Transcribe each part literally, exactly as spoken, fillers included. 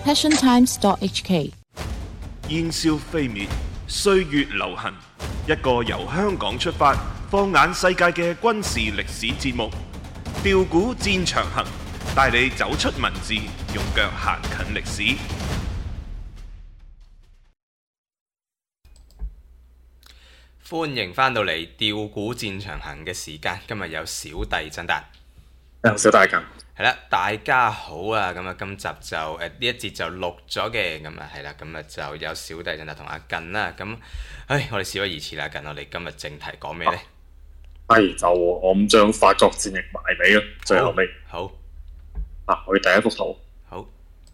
passion times dot h k。 煙消飛滅，歲月流行，一個由香港出發，放眼世界嘅軍事歷史節目《調古戰場行》，帶你走出文字，用腳行近歷史。 歡迎翻到嚟《調古戰場行》嘅時間，今日有小弟震達， 小弟咁係啦，大家好啊！咁啊，今集就誒呢一節就錄咗嘅，咁啊係啦，咁啊就有小弟震達同阿近啦。咁，唉，我哋事不宜遲啦，近我哋今日正題講咩呢？ 係、啊、就我咁將法國戰役埋尾咯，最後尾好啊，我哋第一幅圖， 好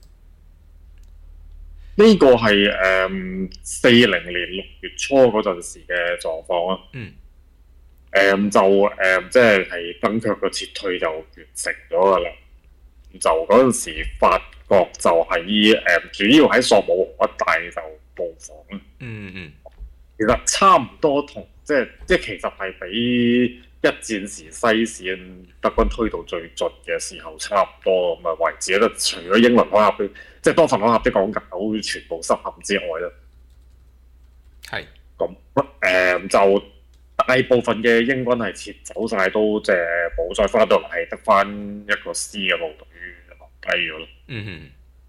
呢個係誒四零年六月初嗰陣時嘅狀況啦。 嗯。 誒、嗯、就誒、嗯、即係係登卻嘅撤退就完成咗噶啦。就嗰陣時，法國就喺誒、嗯、主要喺索姆河一帶就布防啦。 嗯嗯。 其實差唔多同即係即係其實係比一戰時西線德軍推到最盡嘅時候差唔多咁啊位置啦。除咗英倫海峽即係多份海峽的港口全部失陷之外啦。 係。 咁誒、嗯、就。大部分嘅英軍係撤走晒，都即係冇再翻到嚟，係得翻一個師嘅部隊留低咗咯。 嗯哼。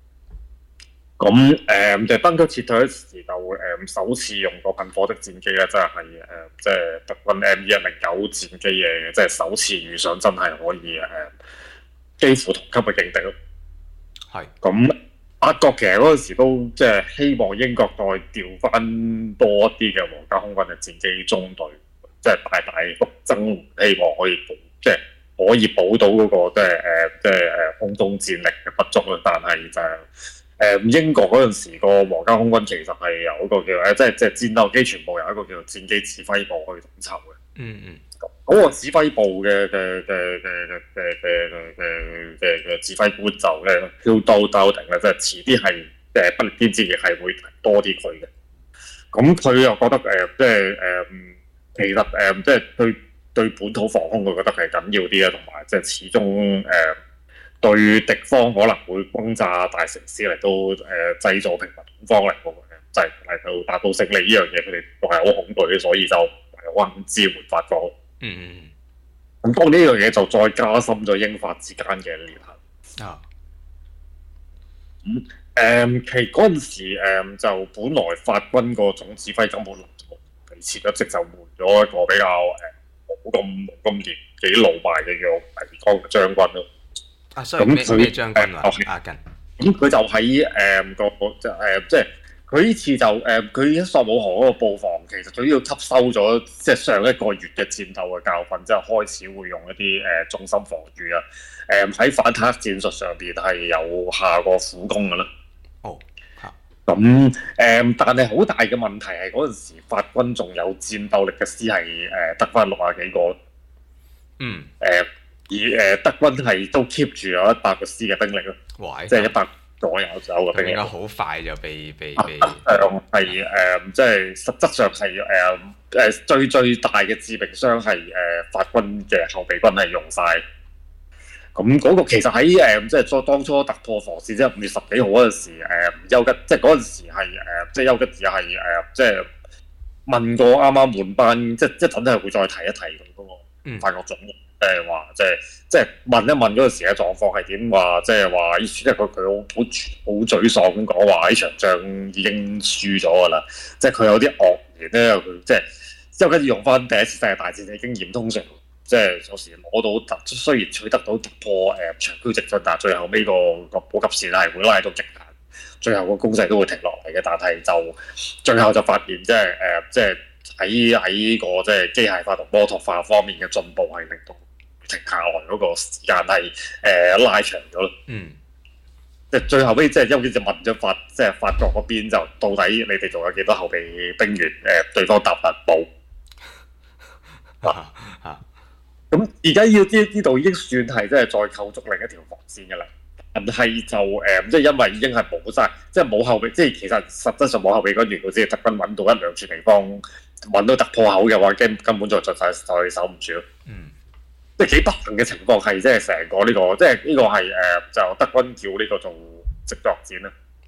咁誒，就登咗撤退嗰時就誒、嗯、首次用過噴火的戰機咧，即係誒即係德軍 M 一零九戰機嘅，即係首次遇上真係可以誒、嗯、幾乎同級嘅勁敵咯。 係。咁法國其實嗰陣時都即係希望英國再調翻多一啲嘅皇家空軍嘅戰機中隊。即係大大幅增，希望可以補，即係可以補到嗰、那個即係誒，即係誒空中戰力嘅不足啦。但係就誒、呃、英國嗰陣時個皇家空軍其實係有一個叫誒，即係即係戰鬥機全部有一個叫做戰機指揮部去統籌嘅。 嗯嗯。 嗰個指揮部嘅嘅嘅嘅嘅嘅嘅嘅嘅嘅指揮官就咧 Hugh Dowding 咧，即係遲啲係誒不列顛戰役係會多啲佢嘅。咁佢又覺得誒、呃，即係誒。呃其實誒、呃，即係對對本土防空，佢覺得係緊要啲啊，同埋即係始終誒、呃、對敵方可能會轟炸大城市嚟到誒製造平民恐慌嚟到就係嚟到達到勝利呢樣嘢，佢哋都係好恐懼嘅，所以就揾支援法國。 嗯嗯。 咁當呢樣嘢就再加深咗英法之間嘅聯繫。啊。咁誒、呃，其嗰陣時誒、呃、就本來法軍個總指揮根本辭咗職就換咗一個比較誒冇咁咁年紀老邁嘅叫倪匡嘅將軍咯。 啊，所以咩咩將軍啊？阿近。 咁佢就喺誒個即係即係佢呢次就誒佢喺索姆河嗰個布防，其實主要吸收咗即係上一個月嘅戰鬥嘅教訓，之後開始會用一啲誒、呃、重心防禦啊。誒、呃、喺反坦克戰術上邊係有下過苦功嘅啦。哦。咁誒、嗯，但係好大嘅問題係嗰陣時法軍仲有戰鬥力嘅師係誒得翻六啊幾個，嗯，誒、呃、而誒、呃、德軍係都 keep 住有一百個師嘅兵力咯，即係一百左右左右嘅兵力。應該好快就被被被誒係誒，即係實質上係誒誒最最大嘅致命傷係誒法軍嘅後備軍係用晒。咁嗰個其實喺誒、呃、即係再當初突破防線，即係五月十幾號嗰陣時，誒、呃、丘吉即係嗰陣時係誒即係丘吉爾係誒即係問過啱啱換班，即係即係等陣會再提一提佢嗰個法國總統，即係話即係即係問一問嗰陣時嘅狀況係點，話即係話即係佢佢好好好沮喪咁講話呢場仗已經輸咗㗎啦，即係佢有啲愕然咧，佢即係丘吉爾用翻第一次世界大戰嘅經驗，通常。即係有時攞到突，雖然取得到突破誒、呃、長驅直進，但係最後尾個個補給線係會拉到極限，最後個攻勢都會停落嚟嘅。但係就最後就發現，即係誒、呃，即係喺喺呢個即係機械化同摩托化方面嘅進步，係令到停下來嗰個時間係誒、呃、拉長咗咯。嗯，即係最後尾即係因為就問咗法，即係法國嗰邊就到底你哋仲有幾多後備兵員？誒、呃，對方答答冇。啊啊！咁而家呢呢呢度已經算係即係再構築另一條防線嘅啦，但係就誒、呃，即係因為已經係冇晒，即係冇後備，即係其實實質上冇後備軍員，佢只係德軍揾到一兩處地方揾到突破口嘅話，根根本就就就就守唔住咯。嗯，即係幾不幸嘅情況係，即係成個呢、這個，即係呢個係誒、呃、就德軍叫呢個做直作戰啦。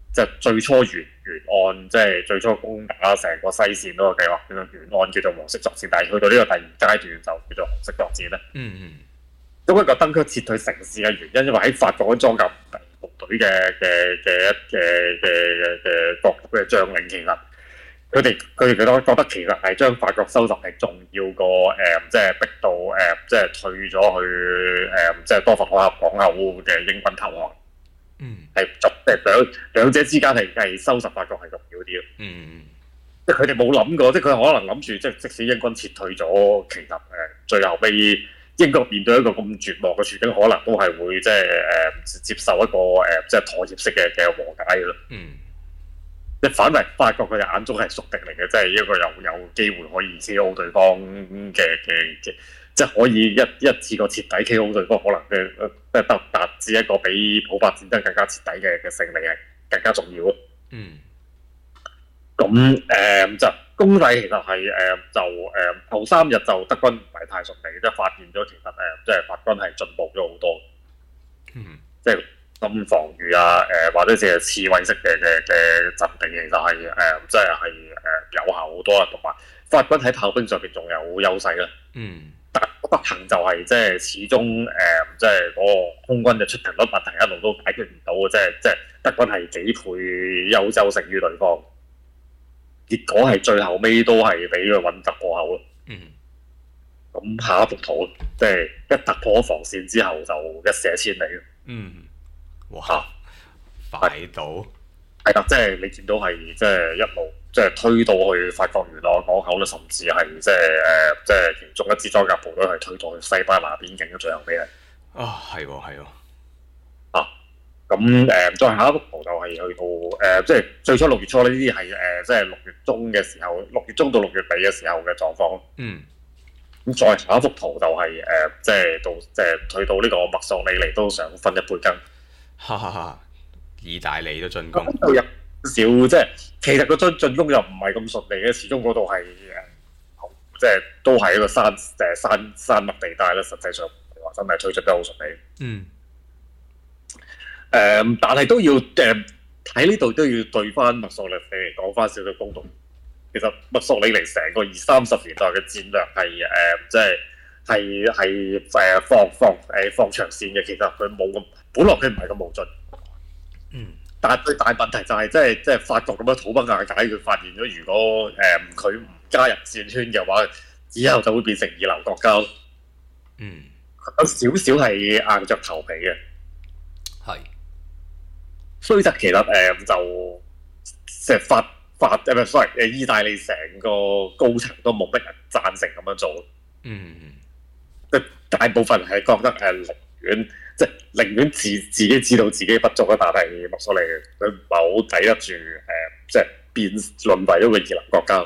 即係最初原原案，即係最初攻打成個西線嗰個計劃，叫做原案叫做黃色作戰，但係去到呢個第二階段就叫做紅色作戰咧。 嗯嗯。 咁一個登區撤退城市嘅原因，因為喺法國裝甲部隊嘅嘅嘅嘅嘅嘅嘅各級嘅將領，其實佢哋佢哋覺得覺得其實係將法國收拾係重要過誒、呃，即係逼到誒、呃，即係退咗去誒、呃，即係多佛海峽港口嘅英軍投降。 嗯， 係即係兩兩者之間係係收拾法國係重要啲咯。 嗯， 即係佢哋冇諗過，即係佢可能諗住，即係即使英軍撤退咗，其實誒、呃、最後尾英國面對一個咁絕望嘅處境，可能都係會即係誒接受一個誒、呃、即係妥協式嘅嘅和解嘅咯。嗯，即係反為法國佢哋眼中係宿敵嚟嘅，即係一個有有機會可以 K O 對方嘅嘅嘅。即係可以一一次過徹底 K O 對方，可能嘅即係得達至一個比普法戰爭更加徹底嘅嘅勝利係更加重要咯。嗯。咁誒、呃、就攻勢其實係誒、呃、就誒頭、呃、三日就德軍唔係太順利，即係發現咗其實誒、呃、即係法軍係進步咗好多。嗯。即係咁防禦啊誒、呃、或者只係刺蝟式嘅嘅嘅陣地，其實係誒、呃、即係係誒有效好多啦，同埋法軍喺炮兵上邊仲有優勢啦。嗯。但不幸就係即係始終誒、呃，即係嗰個空軍嘅出勤率問題一路都解決唔到嘅，即係即係德軍係幾倍優優勝於對方，結果係最後尾都係俾佢穩突破口咯。嗯，咁下一幅圖即係一突破防線之後就一瀉千里。嗯，哇，快到係啦，即係你見到係即係一路。即係推到去法國元朗港口咧，甚至係即係誒，即係其中一支裝甲部隊係推到去西班牙邊境嘅最後尾係。啊，係喎，係喎。啊，咁誒、呃，再下一幅圖就係去到誒、呃，即係最初六月初呢啲係誒，即係六月中嘅時候，六月中到六月尾嘅時候嘅狀況。嗯。咁再下一幅圖就係、是、誒、呃，即係到即係去到呢個墨索里尼都想分一杯羹。哈哈哈！意大利都進攻。少即係，其實個進進攻又唔係咁順利嘅，始終嗰度係誒，即係都係一個山誒山山脈地帶啦。實際上話真係推出得好順利。嗯。誒、呃，但係都要誒喺呢度都要對翻墨索里尼嚟講翻少少公道。其實墨索里尼成個二三十年代嘅戰略係誒、呃，即係係係誒放放誒放長線嘅。其實佢冇咁，本來佢唔係咁無盡。嗯。但係最大問題就係、是、即係即係法國咁樣土崩瓦解，佢發現咗如果誒佢唔加入戰圈嘅話，以後就會變成二流國家。嗯，有少少係硬着頭皮嘅。係是。雖則其實誒、呃、就即係法法誒唔係 sorry 誒意大利成個高層都冇乜人贊成咁樣做。嗯。即係大部分係覺得誒寧願。即係寧願自自己知道自己不足啊，但係墨索里尼佢唔係好抵得住誒、呃，即係變淪為咗個二流國家。咁、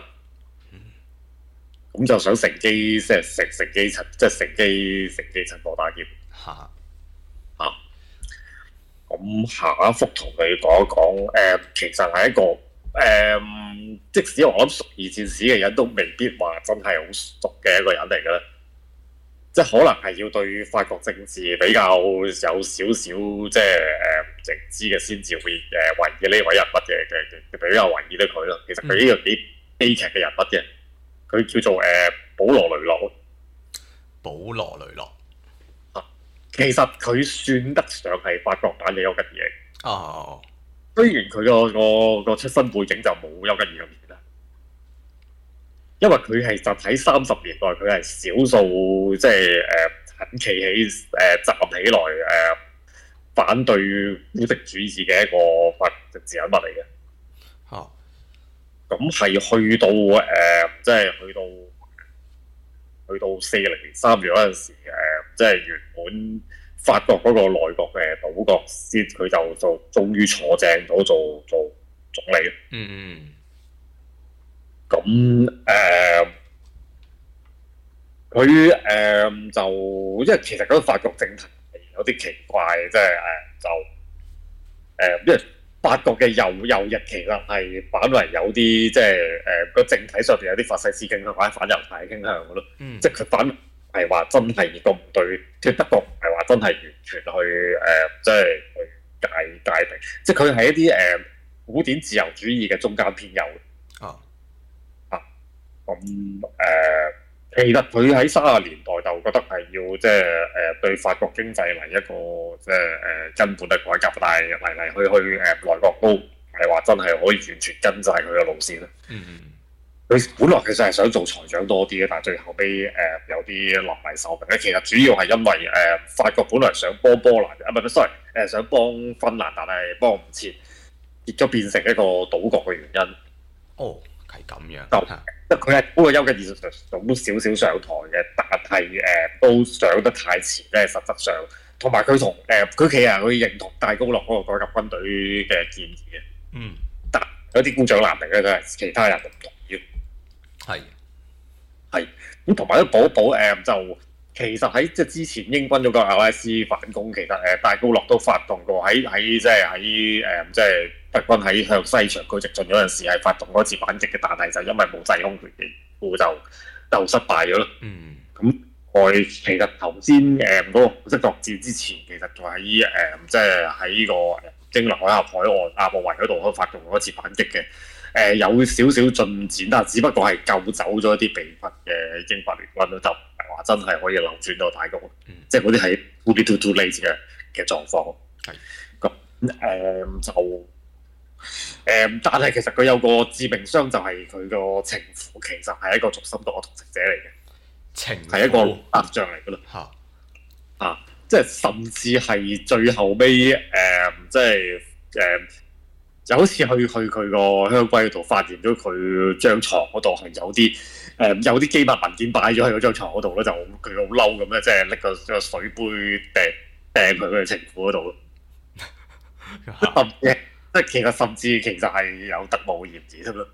嗯、就想乘機即係乘乘機趁即係乘機乘機趁火打劫。嚇嚇咁下一幅圖你講一講誒、呃，其實係一個誒、呃，即使我諗熟二戰史嘅人都未必話真係好熟嘅一個人嚟嘅咧。即係可能係要對法國政治比較有少少即係誒認知嘅先至會誒懷疑呢位人物嘅嘅比較懷疑得佢咯。其實佢呢個幾悲劇嘅人物嘅，佢叫做誒、呃、保羅雷諾。保羅雷諾啊，其實佢算得上係法國版嘅丘吉爾。哦，雖然佢個個個出身背景就冇丘吉爾咁熱啦。因為佢係就喺三十年代，佢係少數即係誒肯企起誒、呃、站起來誒、呃、反對孤立主義嘅一個法政治人物嚟嘅。嚇！咁係去到誒、呃，即係去到去到四零年三月嗰陣時，誒、呃、即係原本法國嗰個內閣嘅島國先，佢就就終於坐正咗做做總理。嗯嗯。咁誒，佢誒、呃呃、就，因為其實嗰個法國政壇有啲奇怪，即係誒就誒、呃，因為法國嘅右右翼其實係反為有啲即係誒個政體上邊有啲法西斯傾向或者反猶太傾向嘅咯，嗯、即係佢反係話真係個唔對，即係德國唔係話真係完全去誒、呃，即係去界界定，即係佢係一啲誒。呃古典自由主義嘅中間偏右。 哦， 啊，咁誒、呃，其實佢喺三十年代就覺得係要即係誒對法國經濟嚟一個即係誒根本嘅改革，但係嚟嚟去去誒內閣都係話真係可以完全跟晒佢嘅路線啦。 嗯嗯。 佢本來其實係想做財長多啲嘅，但係最後尾誒、呃、有啲落迷受命咧。其實主要係因為誒、呃、法國本來想幫波蘭，啊唔係 sorry 誒、呃、想幫芬蘭，但係幫唔切，結咗變成一個島國嘅原因。 哦，係咁樣。 就即係佢係嗰個丘吉爾上早少少上台嘅，但係誒、呃、都上得太遲咧。實質上，同埋佢同誒佢其實佢認同戴高樂嗰個改革軍隊嘅建議嘅。 嗯。 但有啲官長難明咧，都係其他人唔同意。 係係咁，同埋都補一補誒，就其實喺即係之前英軍嗰個阿拉斯反攻，其實誒戴高樂都發動過喺喺即係喺誒即係德軍喺向西長驅直進嗰陣時，係發動嗰次反擊嘅，但係就因為冇制空權嘅故就就失敗咗咯。 嗯， 咁我其實頭先誒嗰個紅色作戰之前，其實仲喺誒即係喺呢個英倫海峽海岸阿布維嗰度都發動過一次反擊嘅。誒、呃、有少少進展，但係只不過係救走咗一啲被困嘅英法聯軍咯，就唔係話真係可以扭轉到大局，嗯、即係嗰啲係 too little too late 嘅嘅狀況。係咁誒就誒、呃，但係其實佢有個致命傷，就係佢個情婦其實係一個軸心國嘅同情者嚟嘅，情係一個惡將嚟嘅咯。嚇啊！即係甚至係最後尾誒、呃，即係誒。呃就好似去去佢個香龜嗰度，發現咗佢張床嗰度係有啲誒、呃、有啲機密文件擺咗喺嗰張牀嗰度咧，就佢好嬲咁咧，即係拎個個水杯掟掟佢嘅情婦嗰度咯。甚至即係其實甚至其實係有特務嫌疑添咯。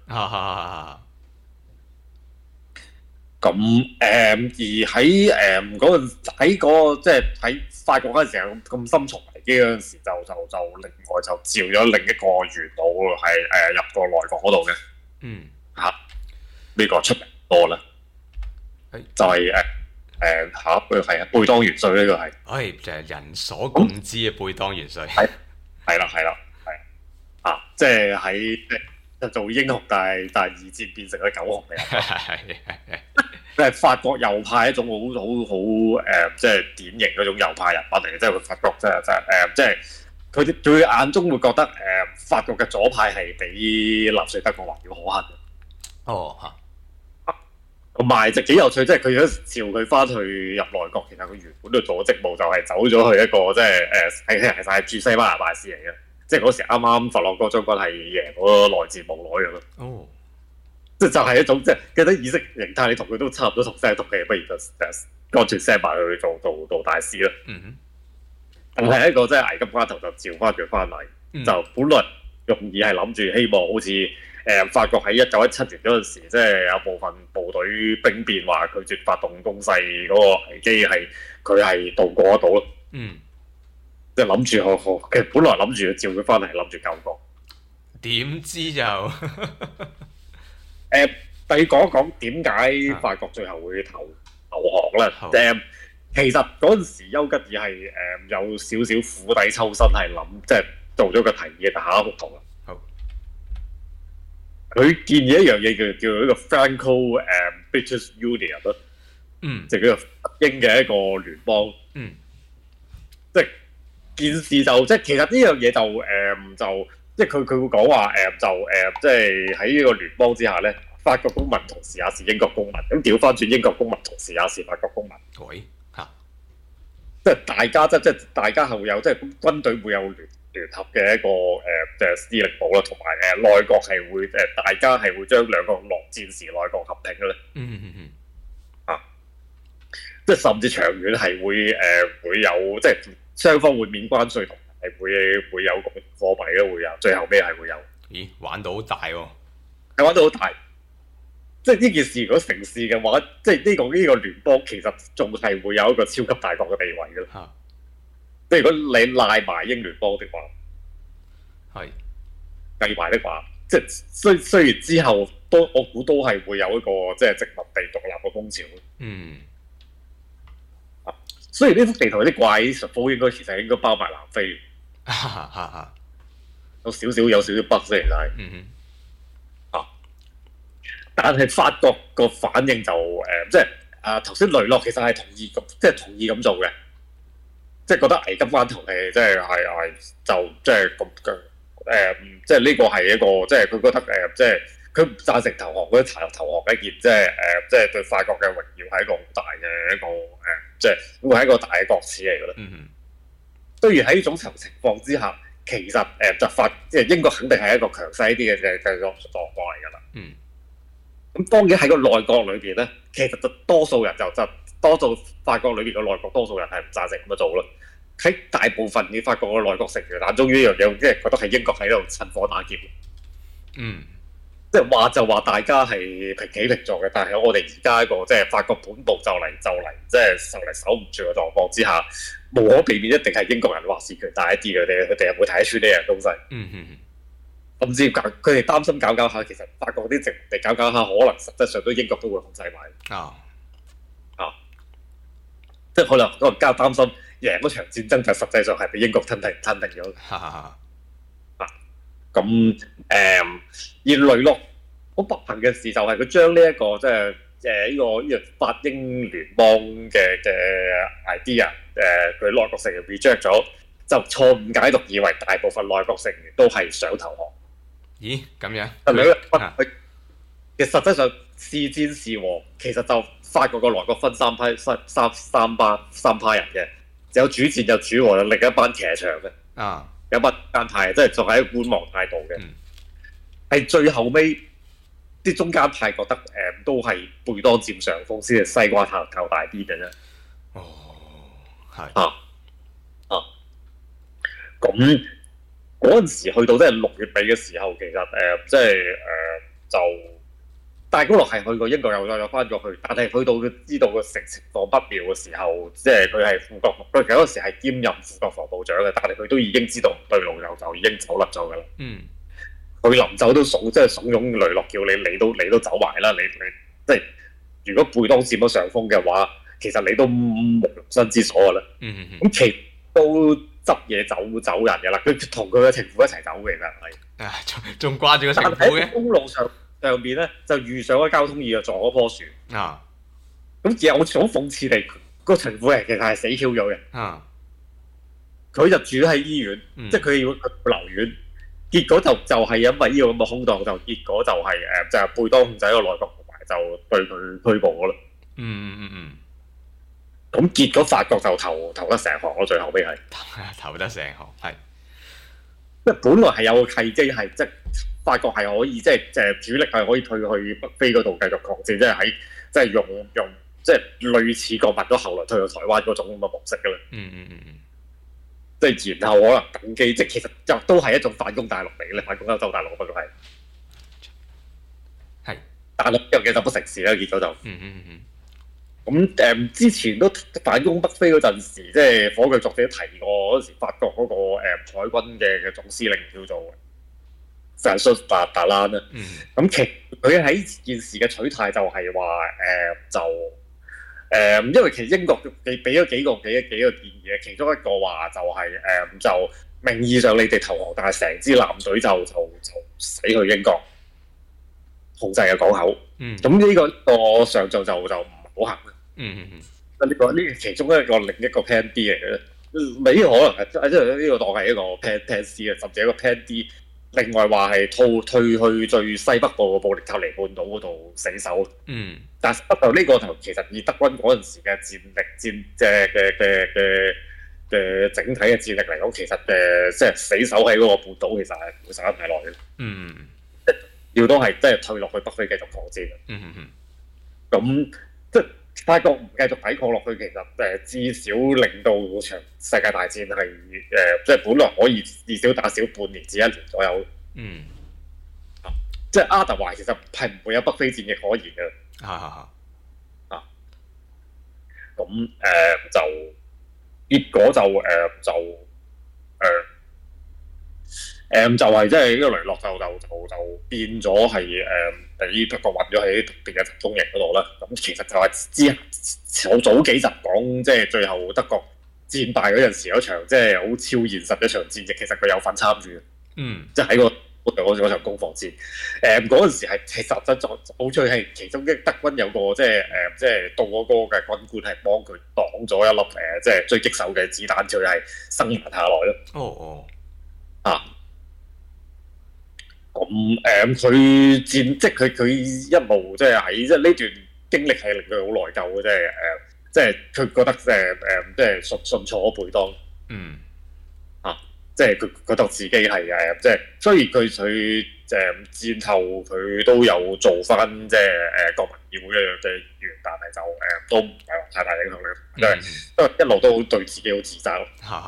咁誒、呃、而喺誒嗰陣喺個即係喺法國嗰陣時候咁深重危機嗰陣時，就就就另外就召咗另一個元老係誒、呃、入個內閣嗰度嘅。嗯，嚇呢、呢個出名多啦。係就係誒誒嚇佢係啊貝當元帥呢個係。係就係人所共知嘅貝當元帥。係係啦係啦係啊！即係喺即係做英雄，但係但係二戰變成咗狗熊嚟。係係係。即係法國右派一種好好好誒，即係典型嗰種右派人物嚟嘅，即係佢法國即係即係誒，即係佢哋佢眼中會覺得誒、呃，法國嘅左派係比納粹德國還要可恨。哦嚇，同埋就幾有趣，即係佢如果召佢翻去入內閣，其實佢原本嘅做職務就係走咗去一個即係誒係其實係駐西班牙大使嚟嘅，即係嗰時啱啱佛朗哥將軍係贏咗內戰冇耐嘅咯。哦。即係就係一種即係記得意識形態，你同佢都差唔多同聲同氣，不如就誒乾脆 send 埋去做做做大使啦。嗯哼，但係一個即係危急關頭就召翻佢翻嚟，嗯、就本來容易係諗住希望好似誒、呃、法國喺一九一七年嗰陣時，即係有部分部隊兵變話拒絕發動攻勢嗰個危機係佢係渡過得到咯。嗯，即係諗住好好，其實本來諗住召佢翻嚟，諗住救國，點知就〜誒、呃，第講一講點解法國最後會投投降咧？誒、呃，其實嗰陣時丘吉爾係誒、呃、有少少釜底抽薪，係諗即係做咗個提議，但下一幅圖啦。好，佢建議一樣嘢叫叫做一個 Franco 誒 British Union 咯。嗯，就叫做英嘅一個聯邦。嗯，即係件事就即係其實呢樣嘢就誒、呃、就。即係佢佢會講話誒就誒、呃、即係喺呢個聯邦之下咧，法國公民同時也是英國公民，咁調翻轉英國公民同時也是法國公民。喂嚇、啊，即係大家即即係大家係會有即係軍隊會有聯聯合嘅一個誒誒司令部啦，同埋誒內閣係會誒、呃、大家係會將兩個落戰時內閣合併嘅咧。嗯嗯嗯。啊，即係甚至長遠係會誒、呃、會有即係雙方會免關稅同。係會會有個貨幣咯，會有最後尾係會有。咦，玩到好大喎、哦！係玩到好大，即係呢件事如果成事嘅話，即係呢、這個呢、這個聯邦其實仲係會有一個超級大國嘅地位嘅。嚇、啊！即係如果你賴埋英聯邦的話，係計埋的話，即係雖雖然之後都我估都係會有一個即係殖民地獨立嘅風潮。嗯。啊，雖然呢幅地圖有啲怪，實況應該其實應該包埋南非。哈哈哈！ 有少少有少少北啫，其實係。 嗯哼。 但係法國個反應就誒、呃，即係啊頭先雷諾其實係同意咁，即係同意咁做嘅，即係覺得危急關頭係即係係係就即係咁嘅誒，即係呢個係一個即係佢覺得誒、呃，即係佢唔贊成投降嗰啲投投降一件，即係誒、呃，即係對法國嘅榮耀係一個好大嘅一個誒、呃，即係會係一個大嘅國恥嚟嘅啦。嗯哼。雖然喺呢種情情況之下，其實誒、呃、就法即係英國肯定係一個強勢啲嘅嘅嘅狀狀況嚟㗎啦。嗯。咁當然喺個內閣裏邊咧，其實就多數人就就多數法國裏邊嘅內閣多數人係唔贊成咁樣做咯。喺大部分嘅法國嘅內閣成員眼中呢樣嘢，即係覺得係英國喺度趁火打劫。嗯，即係話就話大家係平起平坐嘅，但係我哋而家一個即係法國本部就嚟就嚟，即係就嚟守唔住嘅狀況之下，無可避免一定係英國人話事權大一啲嘅，佢哋佢哋係會睇得出呢樣東西。嗯嗯。甚至搞佢哋擔心搞搞下，其實法國啲殖民地搞搞下，可能實質上都英國都會控制埋。啊啊！即係可能可能加擔心贏嗰場戰爭，就實際上係俾英國吞併吞併咗。啊咁誒，而雷諾好不幸嘅事就係佢將呢一個即係誒呢個呢個法英聯邦嘅嘅 idea 誒佢內閣成員 reject 咗，就錯誤解讀，以為大部分內閣成員都係想投降。 咦，咁樣？ 係咪佢其實實際上是戰是和，其實就法國個內閣分三批三三三班三派人嘅，有主戰有主和，有另一班騎牆嘅。啊，有一班間派，即係仲係一個觀望態度嘅。係、嗯、最後尾啲中間派覺得誒、呃、都係貝當佔上風，先係西瓜頭頭大啲嘅啫。哦，係啊啊，咁。嗰陣時去到即係六月尾嘅時候，其實誒、呃、即係誒、呃、就戴高樂係去過英國又再又翻咗去，但係去到佢知道個情情況不妙嘅時候，即係佢係副國防，佢嗰陣時係兼任副國防部長嘅，但係佢都已經知道唔對路，就就已經走甩咗㗎啦。嗯，佢臨走都慫即係慫恿雷諾叫你你都你都走埋啦，你你即係如果貝當佔咗上風嘅話，其實你都無容身之所㗎啦。嗯嗯嗯，咁其都。執嘢走走人嘅啦，佢同佢嘅情婦一齊走嘅，其實係啊，仲仲掛住個情婦嘅。喺公路上上邊咧，就遇上咗交通意外，撞咗棵樹啊！咁又好似好諷刺地，個情婦係其實係死 Q 咗嘅啊！佢就住喺醫院，嗯、即係佢要留院，結果就就係因為呢個咁嘅空檔，就結果就係、是、誒就係、是、貝當控制個內閣，同埋就對佢拘捕咗啦。嗯嗯嗯。咁結果法國就投投得成行咯，最後尾係投得成行，係， 因為本來係有個契機，係即係法國係可以即係即係主力係可以退去北非嗰度繼續抗戰，即係喺即係用用即係類似國民都後來退去台灣嗰種咁嘅模式㗎啦。嗯嗯嗯嗯，即係然後可能等機，即係其實就都係一種反攻大陸嚟嘅，反攻歐洲大陸不過係係，大陸呢樣嘢就不成事啦，結果就嗯嗯嗯嗯。咁誒、嗯、之前都反攻北非嗰陣時，即係火炬作者提過嗰時，法國嗰、那個誒、嗯、海軍嘅嘅總司令叫做 François Darlan 啦。咁其佢喺件事嘅取態就係話誒就誒、嗯，因為其實英國俾俾咗幾個幾幾個建議，其中一個話就係、是、誒、嗯、就名義上你哋投降，但係成支艦隊就就就死去英國控制嘅港口。嗯，咁呢、這個、這個上訴就就就唔好行。嗯嗯嗯，呢、這個呢個其中一個另一個 Plan D 嚟嘅，未可能係即係呢個當係一個 Plan Plan C 嘅，甚至一個 Plan D。另外話係退退去最西北部嘅布力塔尼半島嗰度死守。嗯，但係不過呢個就其實以德軍嗰陣時嘅戰力戰嘅嘅嘅嘅嘅整體嘅戰力嚟講，其實嘅即係死守喺嗰個半島，其實係唔會守得太耐嘅。嗯，要都係即係退落去北非繼續抗戰。嗯嗯嗯，咁即係。法國唔繼續抵抗落去，其實誒、呃、至少令到場世界大戰係誒、呃，即係本來可以至少打少半年至一年左右。嗯，啊、即係阿德懷其實係唔會有北非戰役可言嘅。啊啊啊！咁誒、呃、就結果就誒、呃、就誒誒、呃呃、就係即係呢個雷諾就就就就變咗係誒。呃喺德國混咗喺特別嘅集中營嗰度啦，咁其實就係之後早幾集講，即係最後德國戰敗嗰陣時嗰場，即係好超現實一場戰役，其實佢有份參與。 嗯， 即係喺個嗰嗰場攻防戰，誒嗰陣時係其實真作好彩係其中一德軍有個即係誒即係到嗰個嘅軍官係幫佢擋咗一粒誒即係狙擊手嘅子彈，佢係生還下來咯。 哦哦， 啊，咁誒佢戰即係佢佢一路即係喺即係呢段經歷係令佢好內疚嘅，即係誒即係佢覺得誒誒即係信信錯咗貝當。 嗯。 即係佢覺得自己係誒，即係雖然佢佢誒戰後佢都有做翻即係誒國民議會嘅嘅議員，但係就誒、呃、都唔係話太大影響力，因為因為一路都對自己好自責咯。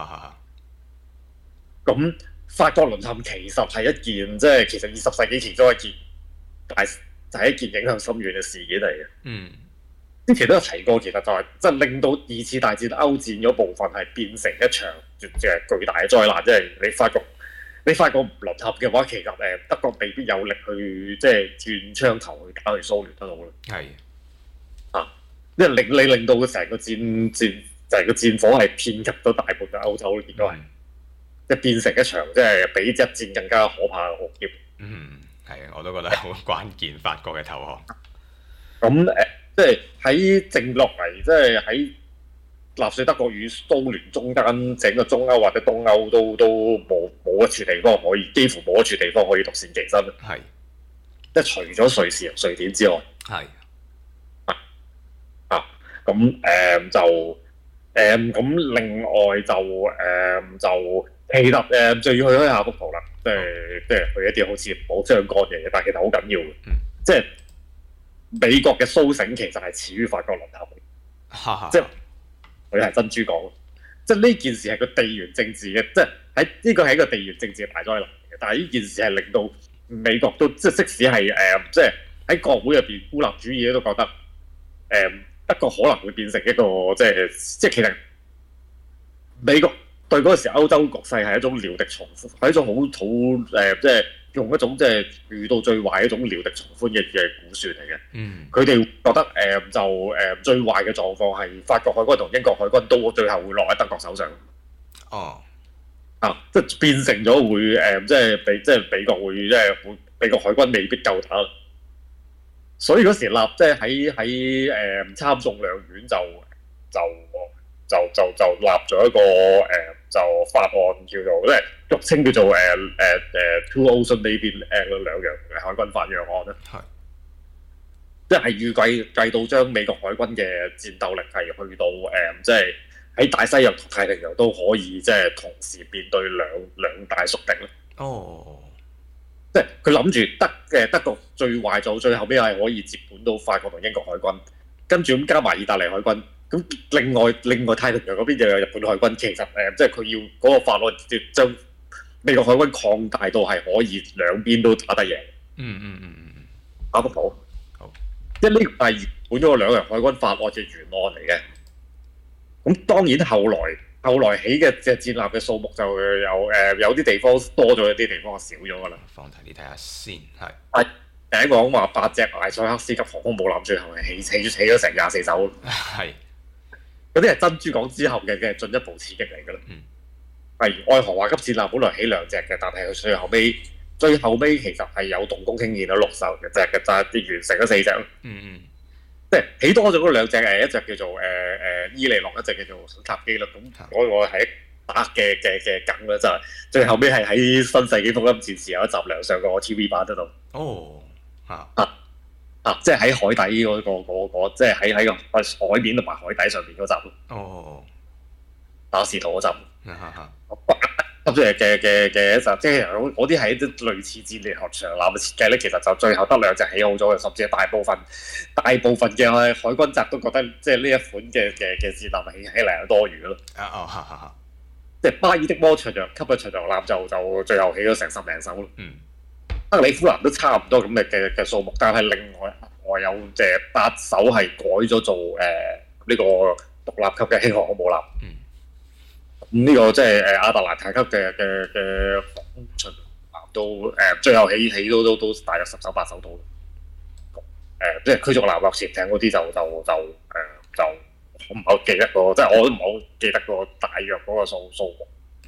咁法國淪陷其實係一件即係其實二十世紀其中一件大就係、是、一件影響深遠嘅事件嚟嘅。 嗯。 之前都有提過，其實就係即係令到二次大戰歐戰嗰部分係變成一場嘅巨大嘅災難，即係你發覺你發覺唔淪陷嘅話，其實誒德國未必有力去即係轉槍頭去打去蘇聯得到咯。係啊，因為令你令到成個戰戰成個戰火係遍及到大半嘅歐洲，結果係即係變成一場即係比一戰更加可怕嘅浩劫。 嗯，係啊，我都覺得好關鍵，法國嘅投降。 咁誒。即係喺剩落嚟，即係喺納粹德國與蘇聯中間，整個中歐或者東歐都都冇冇一處地方可以，幾乎冇一處地方可以獨善其身。係，即係除咗瑞士、瑞典之外，係啊啊咁誒就誒咁、呃、另外就誒、呃、就其實誒就要去開下幅圖啦，即係即係去一啲好似冇相干嘅嘢，但係其實好緊要嘅，嗯、即係。美國嘅蘇醒其實係始於法國淪陷，即係佢係珍珠港，即係呢件事係個地緣政治嘅，即係喺呢個係一個地緣政治嘅大災難嚟嘅。但係呢件事係令到美國都即係即使係誒、呃，即係喺國會入邊孤立主義都覺得誒、呃、德國可能會變成一個即係即係其實美國對嗰個時歐洲局勢係一種料敵從寬，係一種好好誒即係。用一種即係遇到最壞一種料敵從寬嘅嘅估算嚟嘅。嗯，佢哋覺得誒、呃、就誒、呃、最壞嘅狀況係法國海軍同英國海軍都最後會落喺德國手上。哦，啊，即係變成咗會誒、呃，即係美即係美國會即係會美國海軍未必夠打。所以嗰時立即係喺喺誒參眾兩院就就就就就立咗一個誒、呃、就法案叫做即係。俗稱叫做誒誒誒 Two Ocean Navy Act 兩樣嘅海軍法約案咧，係即係預計計到將美國海軍嘅戰鬥力係去到誒、呃，即係喺大西洋同太平洋都可以即係同時面對兩兩大宿敵咧。哦，即係佢諗住德嘅德國最壞就最後尾係可以接管到法國同英國海軍，跟住咁加埋意大利海軍。咁另外另外太平洋嗰邊就有日本海軍，其實誒、呃、即係佢要嗰個法案將美國海軍擴大到係可以兩邊都打得贏。嗯嗯嗯嗯嗯，打得到。好，即係呢個係原本嗰個兩人海軍法案嘅原案嚟嘅。咁當然後來後來起嘅隻戰艦嘅數目就有誒、呃、有啲地方多咗，有啲地方少咗㗎啦。 放大啲睇下先，係。 係第一個講話八隻艾塞克斯級航空母艦最後係起起起咗成廿四艘。係。嗰啲係珍珠港之後嘅嘅進一步刺激嚟㗎啦。嗯。例如愛荷華級戰艦本來起兩隻嘅，但係佢最後尾最後尾其實係有動工興建咗六艘嘅隻嘅，就係啲完成咗四隻咯。嗯嗯，即係起多咗嗰兩隻誒，一隻叫做誒誒、呃、伊利諾，一隻叫做塔基啦。咁嗰個係打嘅嘅嘅梗啦，就係最後尾係喺新世紀福音戰士有一集亮相過 T V 版嗰度。哦，嚇啊啊！即係喺海底嗰、嗰個嗰、嗰個，即係喺喺個海面同埋海底上邊嗰集咯。哦，打士圖嗰集。嚇嚇。咁嘅嘅嘅嘅一集，即係嗰啲係一啲類似戰列學長艦嘅設計咧，其實就最後得兩隻起好咗嘅，甚至係大部分大部分嘅海軍集都覺得，即係呢一款嘅嘅嘅戰艦起起嚟係多餘咯。啊哦，嚇嚇嚇！即係巴爾的摩長洋級嘅長洋艦就就最後起咗成十零艘咯。嗯，德里夫蘭都差唔多咁嘅嘅嘅數目，但係另外我有隻八艘係改咗做誒呢、呃這個獨立級嘅輕航空母艦。嗯。咁呢個即係誒亞特蘭大級嘅嘅嘅防空巡艦都誒最後起起都都都大約十艘八艘到，誒、呃、即係驅逐艦或潛艇嗰啲就就就誒就我唔係好記得個，即係我都唔係好記得個大約嗰個數數目。嗯。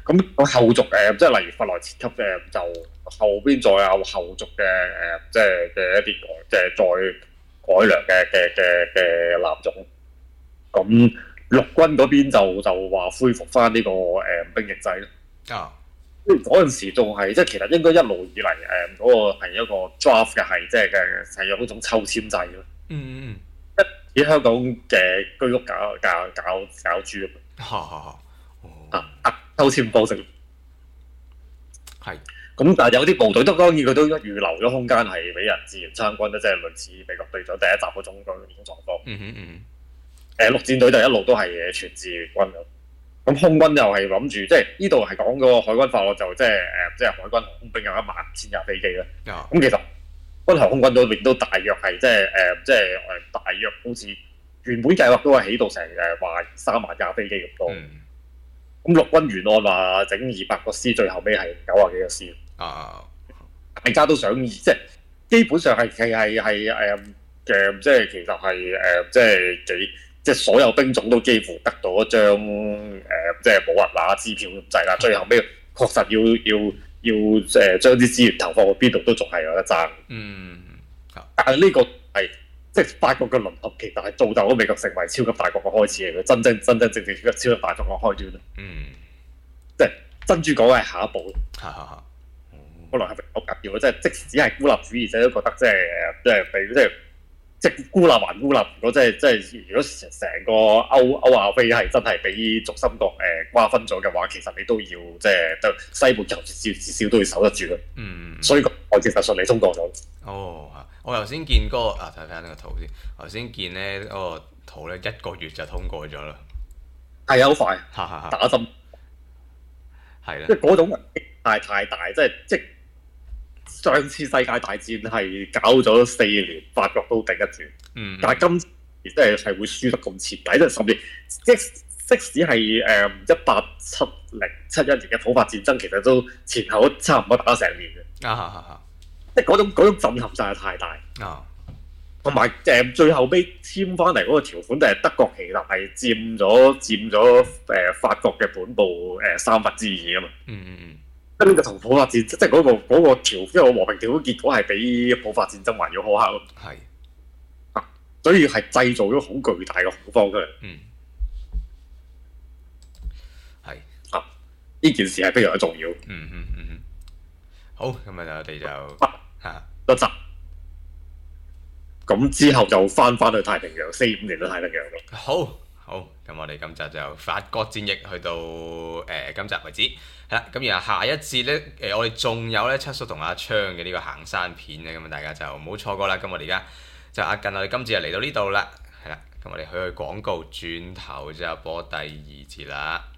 咁個後續誒、呃，即係例如弗萊切級嘅，就後邊再有後續嘅誒、呃，即係嘅一啲改，即係再改良嘅嘅嘅嘅艦種。咁陸軍嗰邊就就話恢復翻呢個誒、呃、兵役制咯。 啊！ 嗰陣時仲係即係其實應該一路以嚟誒嗰個係一個 draft 嘅係即係嘅係有嗰種抽籤制咯。 嗯嗯喺香港嘅居屋搞搞搞搞豬啊！ 啊啊抽籤方式係。 咁但係有啲部隊都當然佢都預留咗空間係俾人自然參軍啦，即係類似美國隊長第一集嗰種嗰種狀況。 嗯哼嗯誒陸戰隊就一路都係全自願軍咁。咁空軍又係諗住，即係呢度係講個海軍法，我就即係誒，即係海軍航空兵有一萬五千架飛機啦。咁、 啊、 其實軍航空軍嗰邊都大約係即係誒，即係誒大約好似原本計劃都係起到成誒話三萬架飛機咁多。咁陸、嗯、軍原案話整二百個師，最後尾係九啊幾個師。啊！大家都想即係基本上係係係係誒嘅，即係其實係誒、呃、即係幾。即係所有兵種都幾乎得到一張誒、呃，即係冇人拿支票咁滯啦。最後尾確實要要要誒、呃、將啲資源投放去邊度都仲係有得爭。嗯，但係呢個係即係法國嘅淪陷，其實係造就咗美國成為超級大國嘅開始嚟嘅，真正真真正正嘅超級大國嘅開端。嗯，即係珍珠港係下一步咯。哈哈哈，可能係好緊要嘅，即係即使係孤立主義者都覺得即係誒，即係俾即係。即係孤立還孤立，如果即係即係，如果成個歐歐亞非係真係俾軸心國誒瓜分咗嘅話，其實你都要即係都西部球至至少都要守得住咯。嗯，所以個案其實順利通過咗。哦， 我頭先見嗰、嗰個啊，睇睇呢個圖先。頭先見咧嗰個圖咧，一個月就通過咗啦。 係啊，好快，打針係啦，即係嗰種太太大，即係即係。上次世界大戰係搞咗四年，法國都頂得住。嗯，但係今次即係係會輸得咁徹底，即係甚至即即使係誒一八七零七一年嘅普法戰爭，其實都前後都差唔多打咗成年嘅。啊哈哈！即係嗰種嗰種震撼實在太大。啊，同埋誒最後尾簽翻嚟嗰個條款，就係德國其實係佔咗佔咗誒、呃、法國嘅本部誒、呃、三分之二啊嘛。嗯嗯嗯。跟呢個同普法戰，即係嗰、那個嗰、那個條，因為和平條款結果係比普法戰爭還要苛刻咯。係是，啊，所以係製造咗好巨大嘅恐慌出嚟。嗯，係啊，呢件事係非常之重要。嗯嗯嗯嗯， 好，咁啊，我哋就嚇得集。咁之後就翻翻去太平洋，四五年都太平洋咯。 好。好，咁我哋今集就法國戰役去到誒、呃、今集為止，係啦，咁然後下一節咧，誒、呃、我哋仲有咧七叔同阿昌嘅呢個行山片咧，咁啊大家就唔好錯過啦。咁我哋而家就阿近，我哋今次就嚟到呢度啦，係啦，咁我哋去去廣告，轉頭就播第二節啦。